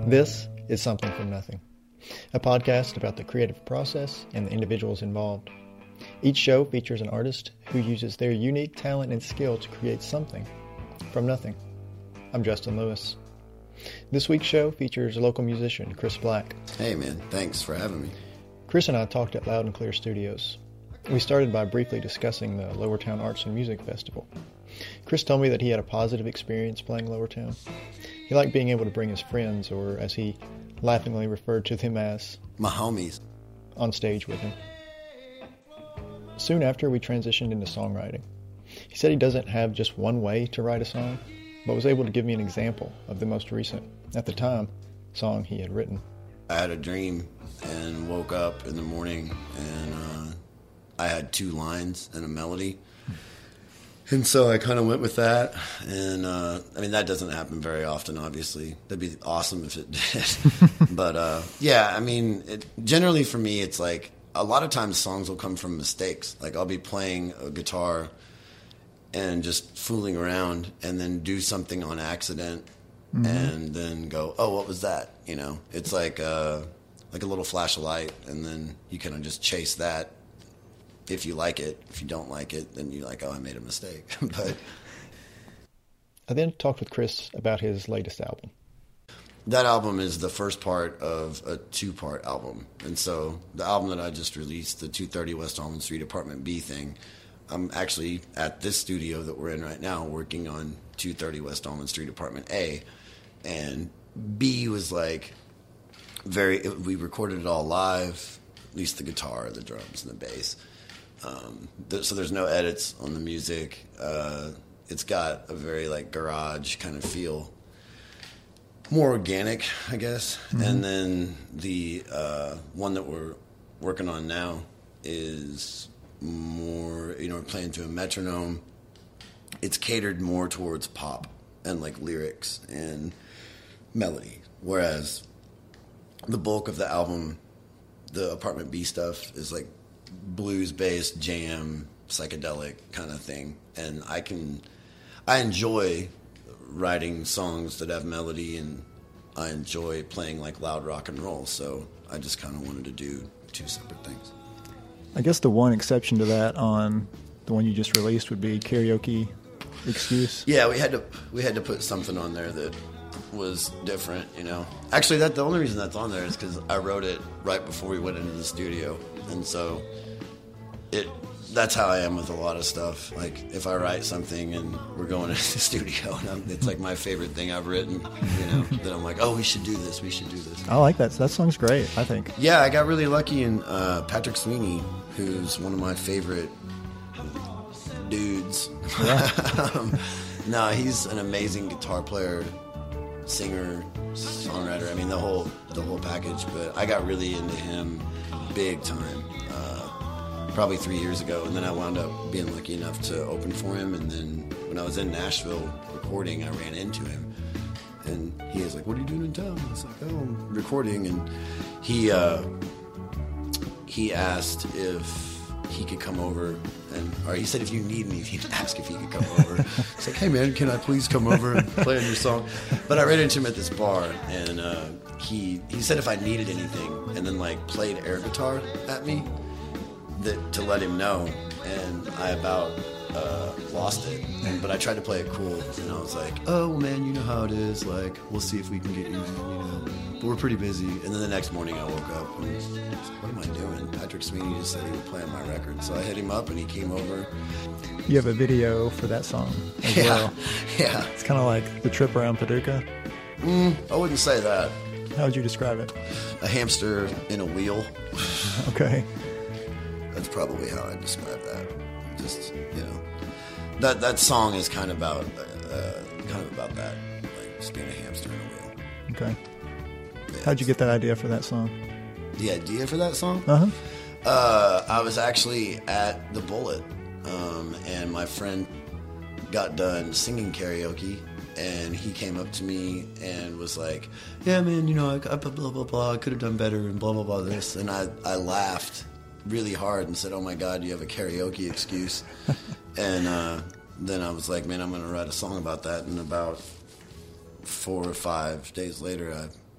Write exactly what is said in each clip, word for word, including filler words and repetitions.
This is Something from Nothing, a podcast about the creative process and the individuals involved. Each show features an artist who uses their unique talent and skill to create something from nothing. I'm Justin Lewis. This week's show features a local musician, Chris Black. Hey man, thanks for having me. Chris and I talked at Loud and Clear Studios. We started by briefly discussing the Lowertown Arts and Music Festival. Chris told me that he had a positive experience playing Lowertown. He liked being able to bring his friends, or as he laughingly referred to them as, my homies, on stage with him. Soon after, we transitioned into songwriting. He said he doesn't have just one way to write a song, but was able to give me an example of the most recent, at the time, song he had written. I had a dream and woke up in the morning and uh, I had two lines and a melody. And so I kind of went with that. And, uh, I mean, that doesn't happen very often, obviously. That'd be awesome if it did. But, uh, yeah, I mean, it, generally for me, it's like a lot of times songs will come from mistakes. Like I'll be playing a guitar and just fooling around and then do something on accident mm-hmm. and then go, oh, what was that? You know, it's like, uh, like a little flash of light, and then you kind of just chase that. If you like it, if you don't like it, then you're like, oh, I made a mistake. But I then talked with Chris about his latest album. That album is the first part of a two-part album. And so the album that I just released, the two thirty West Almond Street Apartment B thing, I'm actually at this studio that we're in right now working on two thirty West Almond Street Apartment A. And B was like very, we recorded it all live, at least the guitar, the drums, and the bass. Um, th- so there's no edits on the music. Uh, it's got a very like garage kind of feel, more organic, I guess. Mm-hmm. And then the uh, one that we're working on now is more, you know, we're playing to a metronome. It's catered more towards pop and like lyrics and melody, whereas the bulk of the album, the Apartment B stuff, is like blues-based jam, psychedelic kind of thing. And I can, I enjoy writing songs that have melody, and I enjoy playing like loud rock and roll. So I just kind of wanted to do two separate things. I guess the one exception to that on the one you just released would be Karaoke Excuse. Yeah, we had to we had to put something on there that was different, you know. Actually, that the only reason that's on there is because I wrote it right before we went into the studio, and so it that's how I am with a lot of stuff. Like if I write something and we're going into the studio, and I'm, it's like my favorite thing I've written, you know. Then I'm like, oh, we should do this. We should do this. I like that. That song's great, I think. Yeah, I got really lucky, and uh, Patrick Sweeney, who's one of my favorite dudes. Yeah. um, no, he's an amazing guitar player, singer, songwriter. I mean, the whole the whole package. But I got really into him big time, uh, probably three years ago. And then I wound up being lucky enough to open for him. And then when I was in Nashville recording, I ran into him. And he was like, what are you doing in town? I was like, oh, I'm recording. And he, uh, he asked if he could come over, and or he said if you need me, he'd ask if he could come over. It's like, hey man, can I please come over and play on your song? But I ran into him at this bar, and uh, he he said if I needed anything, and then like played air guitar at me that to let him know, and I about uh, lost it. And, but I tried to play it cool, and I was like, oh well, man, you know how it is. Like we'll see if we can get you, you know. But we're pretty busy. And then the next morning I woke up and I was like, what am I doing? Patrick Sweeney just said he would play on my record. So I hit him up and he came over. You have a video for that song as yeah, well. Yeah. It's kind of like the trip around Paducah. Mm, I wouldn't say that. How would you describe it? A hamster in a wheel. Okay. That's probably how I'd describe that. Just, you know. That that song is kind of about, uh, kind of about that. Like just being a hamster in a wheel. Okay. How'd you get that idea for that song? The idea for that song? Uh-huh. Uh, I was actually at the Bullet, um, and my friend got done singing karaoke, and he came up to me and was like, yeah, man, you know, I, I blah, blah, blah, blah, I could have done better, and blah, blah, blah, this. And I, I laughed really hard and said, oh, my God, you have a karaoke excuse. and uh, then I was like, man, I'm going to write a song about that. And about four or five days later, I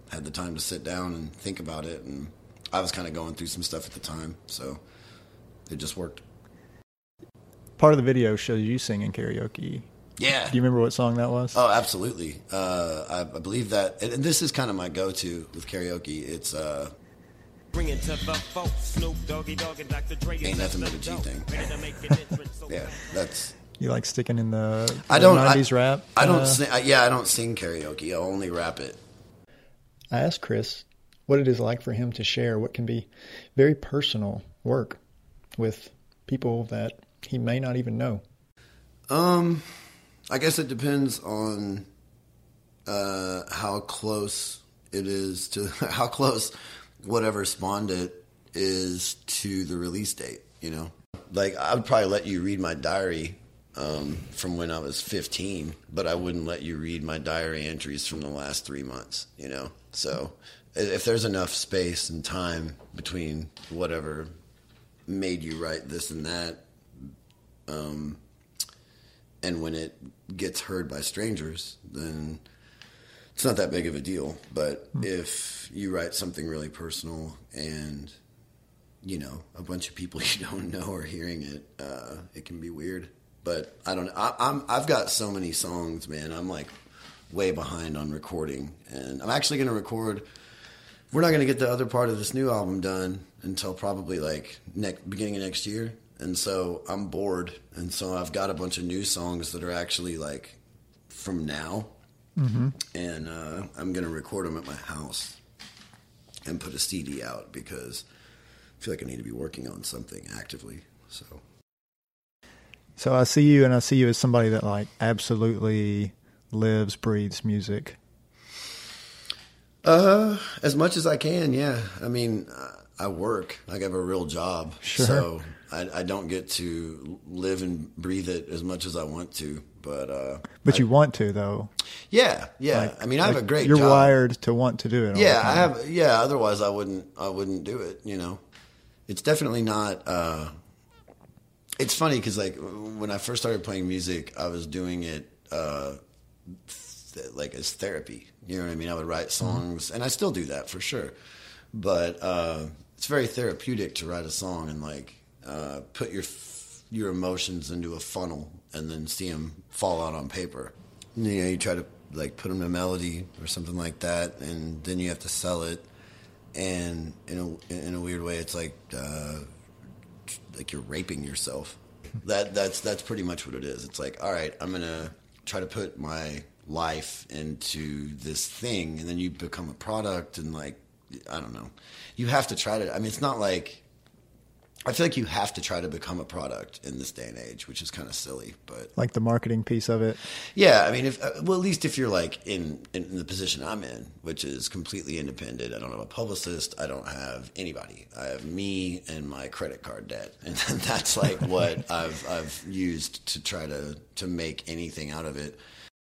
had the time to sit down and think about it, and I was kind of going through some stuff at the time, so it just worked. Part of the video shows you singing karaoke. Yeah. Do you remember what song that was? Oh, absolutely. Uh, I, I believe that, and this is kind of my go-to with karaoke. It's uh, Bring it to the folks, Snoop Doggy Dogg and Doctor Dre. Ain't Nothing But a G Thing. Yeah, that's. You like sticking in the, the I don't, nineties I, rap? I don't. Uh, Sing, I, yeah, I don't sing karaoke. I only rap it. I asked Chris what it is like for him to share what can be very personal work with people that he may not even know. Um, I guess it depends on uh, how close it is to how close whatever spawned it is to the release date. You know, like I would probably let you read my diary um, from when I was fifteen, but I wouldn't let you read my diary entries from the last three months. You know, so if there's enough space and time between whatever made you write this and that. Um, and when it gets heard by strangers, then it's not that big of a deal. But mm. if you write something really personal and, you know, a bunch of people you don't know are hearing it, uh, it can be weird. But I don't I, I'm, I've got so many songs, man. I'm like way behind on recording. And I'm actually going to record. We're not going to get the other part of this new album done until probably like next, beginning of next year. And so I'm bored, and so I've got a bunch of new songs that are actually like from now, mm-hmm. and uh, I'm going to record them at my house and put a C D out because I feel like I need to be working on something actively. So, so I see you, and I see you as somebody that like absolutely lives, breathes music. Uh, as much as I can, yeah. I mean, I work. Like I have a real job, sure. So. I, I don't get to live and breathe it as much as I want to, but uh, but I, you want to though. Yeah, yeah. Like, I mean, I have like a great. You're job. wired to want to do it. All yeah, the time. I have. Yeah, otherwise I wouldn't. I wouldn't do it. You know, it's definitely not. Uh, it's funny because like when I first started playing music, I was doing it uh, th- like as therapy. You know what I mean? I would write songs, mm-hmm. and I still do that for sure. But uh, it's very therapeutic to write a song and like. Uh, put your your emotions into a funnel and then see them fall out on paper. You know, you try to like put them in a melody or something like that, and then you have to sell it. And in a in a weird way, it's like uh, like you're raping yourself. That that's that's pretty much what it is. It's like, all right, I'm gonna try to put my life into this thing, and then you become a product, and like I don't know, you have to try to. I mean, it's not like. I feel like you have to try to become a product in this day and age, which is kind of silly, but like the marketing piece of it. Yeah, I mean, if well, at least if you're like in, in the position I'm in, which is completely independent. I don't have a publicist. I don't have anybody. I have me and my credit card debt, and that's like what I've I've used to try to to make anything out of it.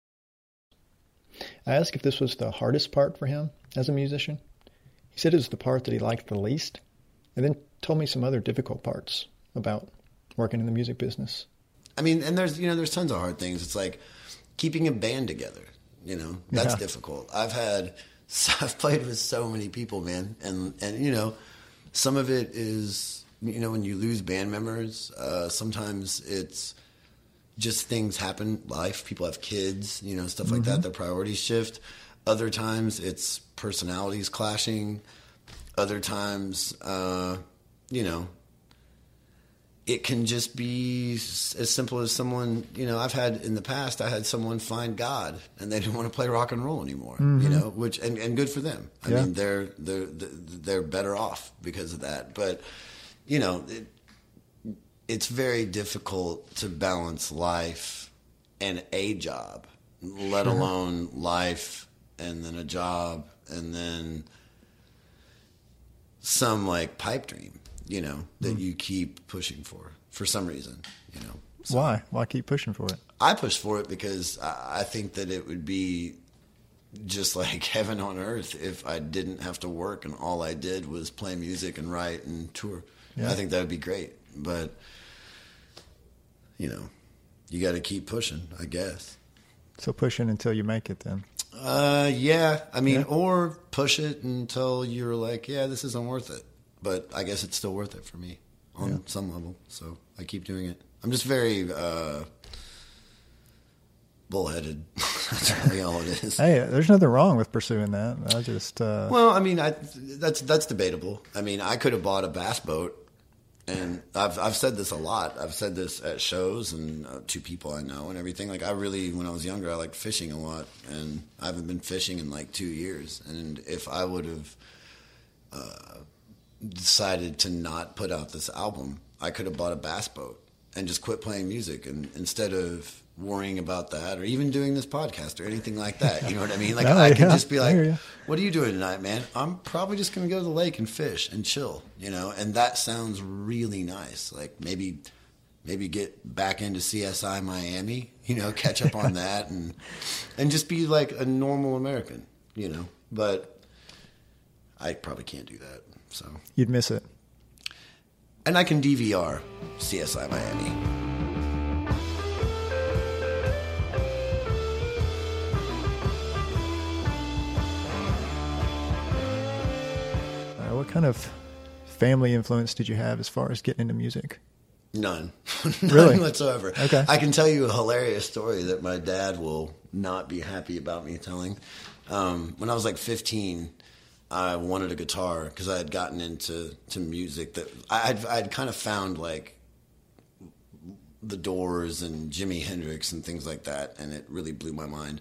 I asked if this was the hardest part for him as a musician. He said it was the part that he liked the least, and then told me some other difficult parts about working in the music business. I mean, and there's, you know, there's tons of hard things. It's like keeping a band together, you know, that's yeah. difficult. I've had, I've played with so many people, man. And, and, you know, some of it is, you know, when you lose band members, uh, sometimes it's just things happen, life, people have kids, you know, stuff like mm-hmm. that. Their priorities shift. Other times it's personalities clashing. Other times, uh, you know, it can just be as simple as someone, you know, I've had in the past, I had someone find God and they didn't want to play rock and roll anymore, mm-hmm. you know, which, and, and good for them. I yeah. mean, they're, they're, they're better off because of that. But, you know, it, it's very difficult to balance life and a job, let sure. alone life and then a job and then some like pipe dream, you know, that mm. you keep pushing for, for some reason, you know. So why? Why keep pushing for it? I push for it because I, I think that it would be just like heaven on earth if I didn't have to work and all I did was play music and write and tour. Yeah. I think that would be great. But, you know, you got to keep pushing, I guess. So pushing until you make it then. Uh, yeah. I mean, Yeah. or push it until you're like, yeah, this isn't worth it. But I guess it's still worth it for me on Yeah. some level. So I keep doing it. I'm just very uh, bullheaded. That's really all it is. Hey, there's nothing wrong with pursuing that. I just, uh, Well, I mean, I that's that's debatable. I mean, I could have bought a bass boat, and I've I've said this a lot. I've said this at shows and uh, to people I know and everything. Like, I really, when I was younger, I liked fishing a lot, and I haven't been fishing in like two years. And if I would have uh, decided to not put out this album, I could have bought a bass boat and just quit playing music, and instead of worrying about that or even doing this podcast or anything like that, you know what I mean? Like, No, I could yeah, just be I like, hear you. what are you doing tonight, man? I'm probably just going to go to the lake and fish and chill, you know? And that sounds really nice. Like, maybe maybe get back into C S I Miami, you know, catch up on that and and just be like a normal American, you know? But I probably can't do that, so. you'd miss it. And I can D V R C S I Miami. Uh, what kind of family influence did you have as far as getting into music? None. None Really? whatsoever. Okay. I can tell you a hilarious story that my dad will not be happy about me telling. Um, when I was like fifteen, I wanted a guitar because I had gotten into to music that I'd, I'd kind of found like the Doors and Jimi Hendrix and things like that, and it really blew my mind.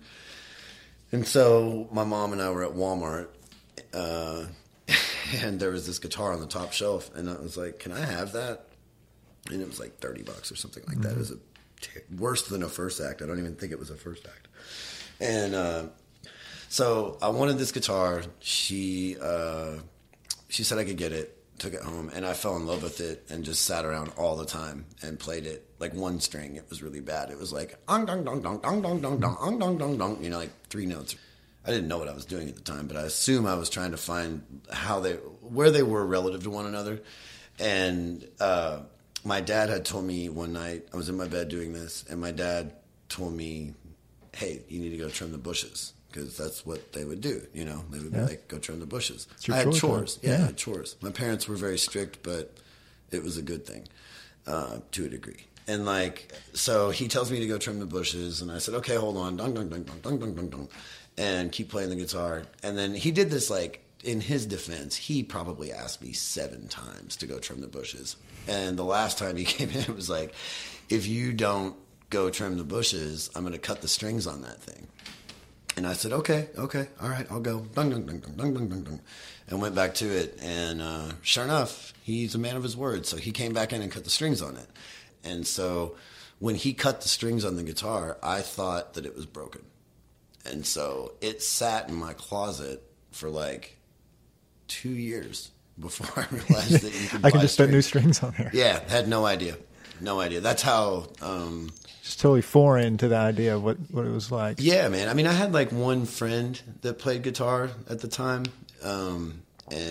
And so my mom and I were at Walmart, uh, and there was this guitar on the top shelf, and I was like, "Can I have that?" And it was like thirty bucks or something like mm-hmm. that. It was a t- worse than a First Act. I don't even think it was a First Act. And uh, so I wanted this guitar. She uh, she said I could get it. Took it home, and I fell in love with it and just sat around all the time and played it like one string. It was really bad. It was like ong dong dong dong dong dong dong dong ong dong dong dong. You know, like three notes. I didn't know what I was doing at the time, but I assume I was trying to find how they where they were relative to one another. And uh, my dad had told me one night, I was in my bed doing this, and my dad told me, "Hey, you need to go trim the bushes." Because that's what they would do, you know. They would be yeah. like, "Go trim the bushes." I had chores, yeah, yeah. I had chores. My parents were very strict, but it was a good thing uh, to a degree. And like, so he tells me to go trim the bushes, and I said, "Okay, hold on, dong dong dong dong dong dong dong dong," and keep playing the guitar. And then he did this like, in his defense, he probably asked me seven times to go trim the bushes. And the last time he came in, it was like, "If you don't go trim the bushes, I'm going to cut the strings on that thing." And I said, okay, okay, all right, I'll go. Dun, dun, dun, dun, dun, dun, dun, dun. And went back to it. And uh, sure enough, he's a man of his word. So he came back in and cut the strings on it. And so when he cut the strings on the guitar, I thought that it was broken. And so it sat in my closet for like two years before I realized that you could I can buy just put strings. new strings on there. Yeah, had no idea. No idea. That's how... Um, Just totally foreign to the idea of what, what it was like. Yeah, man. I mean, I had like one friend that played guitar at the time, um,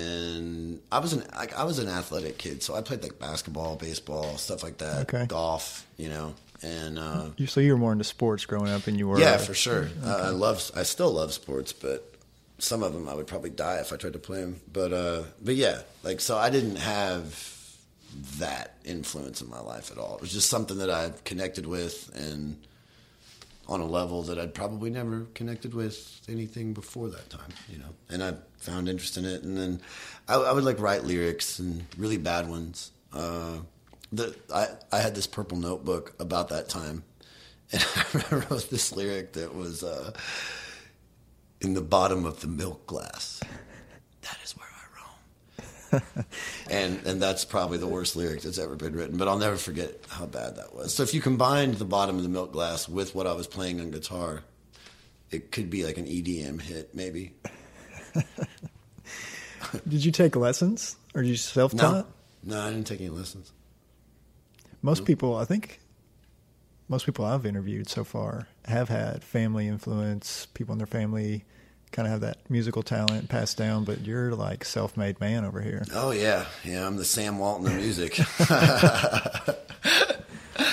and I was an like, I was an athletic kid, so I played like basketball, baseball, stuff like that, Okay. golf, you know. And uh, You, so you were more into sports growing up than you were. yeah, for sure. Okay. Uh, I love, I still love sports, but some of them I would probably die if I tried to play them. But uh, but yeah, like so I didn't have that influence in my life at all. It was just something that I've connected with, and on a level that I'd probably never connected with anything before that time, you know. And I found interest in it, and then I, I would like write lyrics and really bad ones. Uh, the I I had this purple notebook about that time, and I wrote this lyric that was uh, in the bottom of the milk glass. That is where I roam. and and that's probably the worst lyric that's ever been written, but I'll never forget how bad that was. So if you combined the bottom of the milk glass with what I was playing on guitar, it could be like an E D M hit, maybe. Did you take lessons, or did you self-taught? No, no, I didn't take any lessons. Most people, I think, most people I've interviewed so far have had family influence, people in their family kind of have that musical talent passed down, but you're like self-made man over here. Oh yeah, yeah. I'm the Sam Walton of music.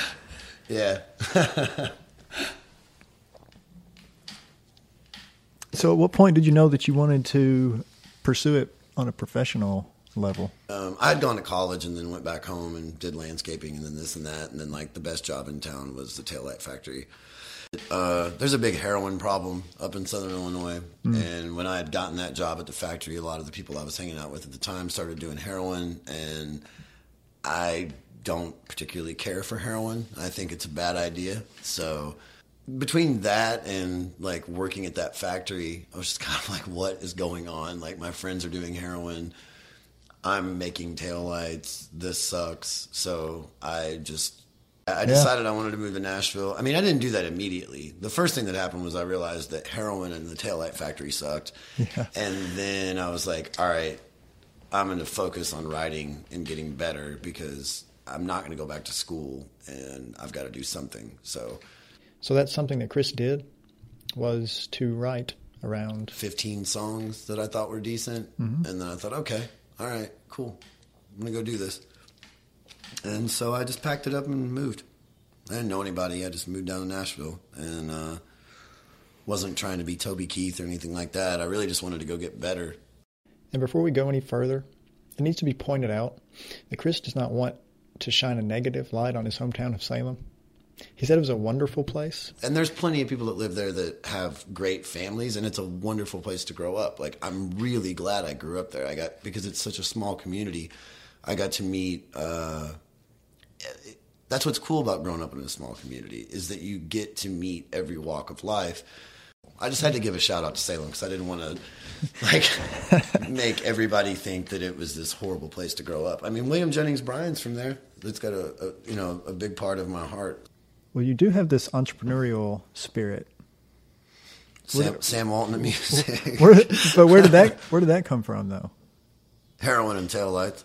Yeah. So at what point did you know that you wanted to pursue it on a professional level? Um, I had gone to college and then went back home and did landscaping and then this and that. And then like the best job in town was the taillight factory. Uh, there's a big heroin problem up in Southern Illinois. Mm. And when I had gotten that job at the factory, a lot of the people I was hanging out with at the time started doing heroin. And I don't particularly care for heroin. I think it's a bad idea. So between that and like working at that factory, I was just kind of like, what is going on? Like my friends are doing heroin. I'm making taillights. This sucks. So I just, I decided yeah. I wanted to move to Nashville. I mean, I didn't do that immediately. The first thing that happened was I realized that heroin and the taillight factory sucked. Yeah. And then I was like, all right, I'm going to focus on writing and getting better because I'm not going to go back to school and I've got to do something. So, so that's something that Chris did, was to write around fifteen songs that I thought were decent. Mm-hmm. And then I thought, okay, all right, cool. I'm going to go do this. And so I just packed it up and moved. I didn't know anybody. I just moved down to Nashville and uh, wasn't trying to be Toby Keith or anything like that. I really just wanted to go get better. And before we go any further, it needs to be pointed out that Chris does not want to shine a negative light on his hometown of Salem. He said it was a wonderful place. And there's plenty of people that live there that have great families, and it's a wonderful place to grow up. Like, I'm really glad I grew up there. I got, because it's such a small community, I got to meet, uh, that's what's cool about growing up in a small community, is that you get to meet every walk of life. I just had to give a shout out to Salem because I didn't want to like make everybody think that it was this horrible place to grow up. I mean, William Jennings Bryan's from there. That's got a, a you know a big part of my heart. Well, you do have this entrepreneurial spirit. Sam, where, Sam Walton of music. Where, but where did that where did that come from, though? Heroin and taillights.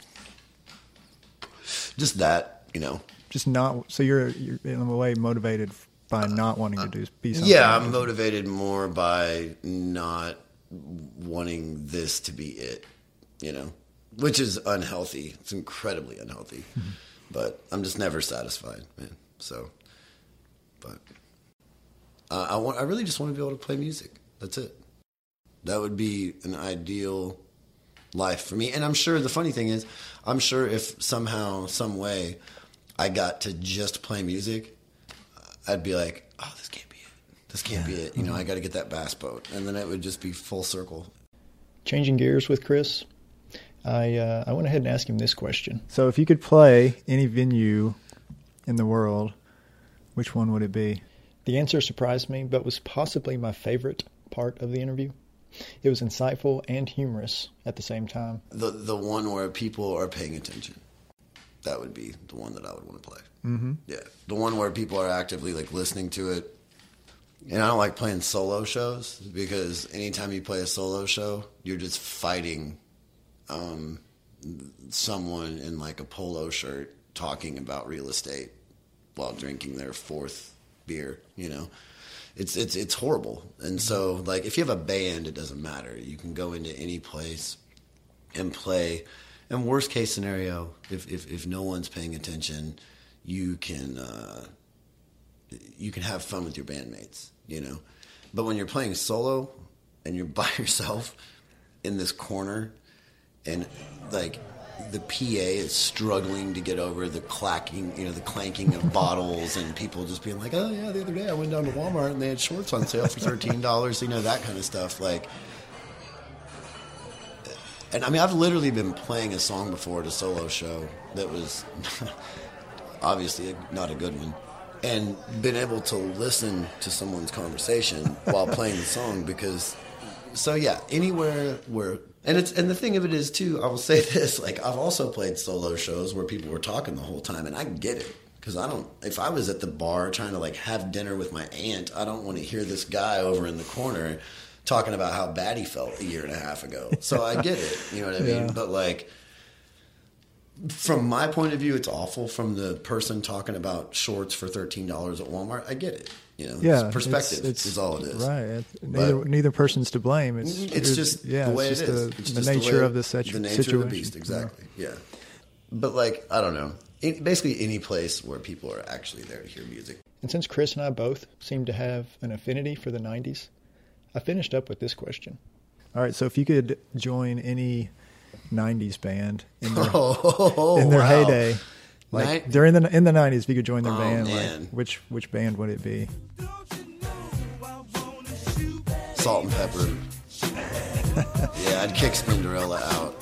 Just that, you know. Just not. So you're you're in a way motivated by not wanting to do be something. Yeah, I'm motivated more by not wanting this to be it, you know, which is unhealthy. It's incredibly unhealthy, mm-hmm. but I'm just never satisfied, man. So, but uh, I want. I really just want to be able to play music. That's it. That would be an ideal life for me. And I'm sure the funny thing is, I'm sure if somehow, some way, I got to just play music, I'd be like, oh, this can't be it. This can't be it. You know, I got to get that bass boat. And then it would just be full circle. Changing gears with Chris, I uh, I went ahead and asked him this question. So if you could play any venue in the world, which one would it be? The answer surprised me, but was possibly my favorite part of the interview. It was insightful and humorous at the same time. The the one where people are paying attention. That would be the one that I would want to play. Mm-hmm. Yeah, the one where people are actively like listening to it. And I don't like playing solo shows because anytime you play a solo show, you're just fighting um, someone in like a polo shirt talking about real estate while drinking their fourth beer. You know, it's it's it's horrible. And so, like, if you have a band, it doesn't matter. You can go into any place and play. And worst case scenario, if if, if no one's paying attention, you can uh, you can have fun with your bandmates, you know. But when you're playing solo and you're by yourself in this corner, and like the P A is struggling to get over the clacking, you know, the clanking of bottles, and people just being like, "Oh yeah, the other day I went down to Walmart and they had shorts on sale for thirteen dollars," you know, that kind of stuff, like. And I mean, I've literally been playing a song before at a solo show that was obviously not a good one, and been able to listen to someone's conversation while playing the song because, so yeah, anywhere where, and it's, and the thing of it is too, I will say this, like I've also played solo shows where people were talking the whole time, and I get it. Because I don't, if I was at the bar trying to like have dinner with my aunt, I don't want to hear this guy over in the corner talking about how bad he felt a year and a half ago. So I get it, you know what I mean? Yeah. But like, from my point of view, it's awful. From the person talking about shorts for thirteen dollars at Walmart, I get it. You know, yeah, it's perspective it's, it's, is all it is. Right. It's, neither, but neither person's to blame. It's, it's, it's just yeah, the way it's it just is. The, it's the just nature the of the situ- the nature situation. of the beast, exactly. Yeah. yeah. But like, I don't know. It, basically any place where people are actually there to hear music. And since Chris and I both seem to have an affinity for the nineties, I finished up with this question. All right, so if you could join any nineties band in their, oh, in their wow. heyday, like Night- during the in the nineties, if you could join their Oh, band, man. like which which band would it be? Salt and Pepper. Yeah, I'd kick Spinderella out.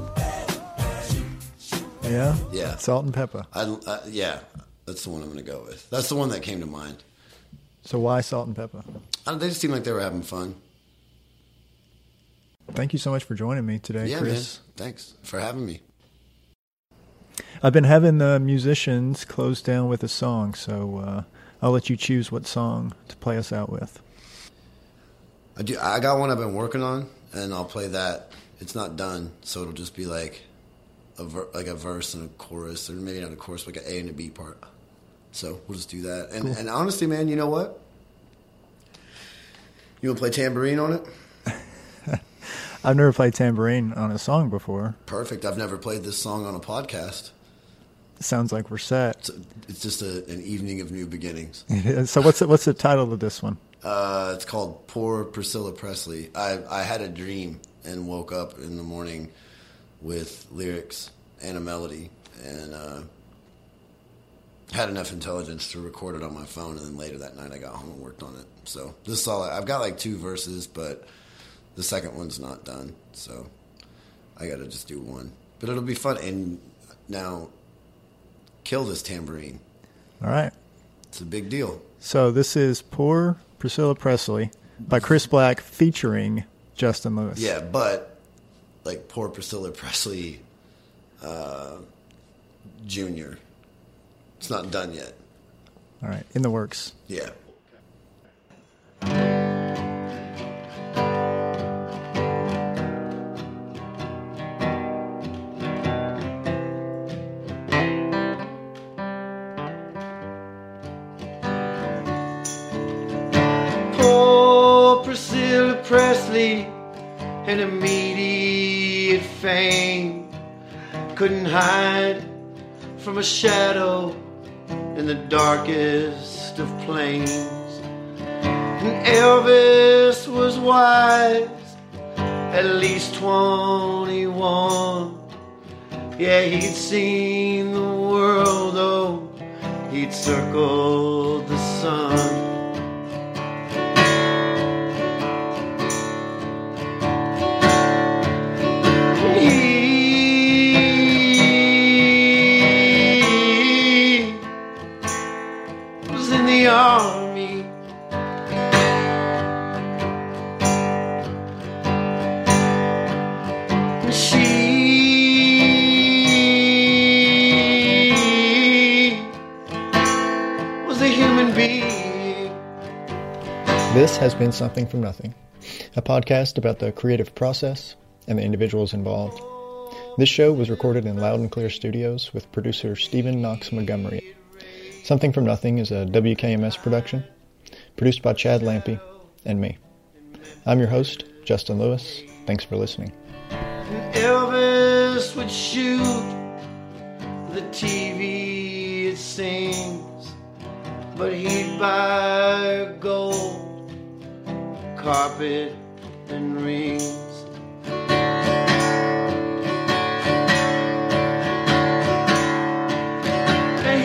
Yeah, Yeah. Salt and Pepper. I, uh, yeah, that's the one I'm going to go with. That's the one that came to mind. So why Salt and Pepper? I don't, they just seemed like they were having fun. Thank you so much for joining me today, Yeah, Chris. man. Thanks for having me. I've been having the musicians close down with a song, so uh, I'll let you choose what song to play us out with. I do. I got one I've been working on, and I'll play that. It's not done, so it'll just be like a ver- like a verse and a chorus, or maybe not a chorus, but like an A and a B part. So we'll just do that. And, Cool. and honestly, man, you know what? You want to play tambourine on it? I've never played tambourine on a song before. Perfect. I've never played this song on a podcast. Sounds like we're set. It's, it's just a, an evening of new beginnings. So what's the, what's the title of this one? Uh, it's called Poor Priscilla Presley. I, I had a dream and woke up in the morning with lyrics and a melody, and uh, had enough intelligence to record it on my phone, and then later that night I got home and worked on it. So this is all I, I've got like two verses, but the second one's not done, so I got to just do one. But it'll be fun. And now, kill this tambourine. All right. It's a big deal. So this is Poor Priscilla Presley by Chris Black featuring Justin Lewis. Yeah, but like Poor Priscilla Presley uh, Junior It's not done yet. All right. In the works. Yeah. Poor Priscilla Presley, an immediate fame, couldn't hide from a shadow in the darkest of plains. And Elvis was wise, at least twenty-one. Yeah, he'd seen the world, though he'd circled the sun. He was in the army. And she was a human being. This has been Something from Nothing, a podcast about the creative process and the individuals involved. This show was recorded in Loud and Clear Studios with producer Stephen Knox Montgomery. Something from Nothing is a W K M S production, produced by Chad Lampy and me. I'm your host, Justin Lewis. Thanks for listening. And Elvis would shoot the T V, it seems, but he'd buy gold, carpet, and rings. And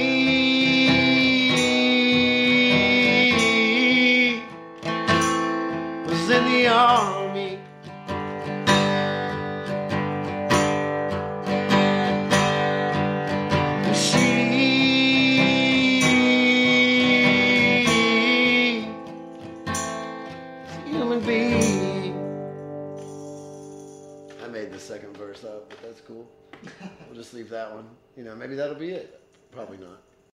he was in the army. And she was a human being. I made the second verse up, but that's cool. We'll just leave that one. You know, maybe that'll be it. Probably not.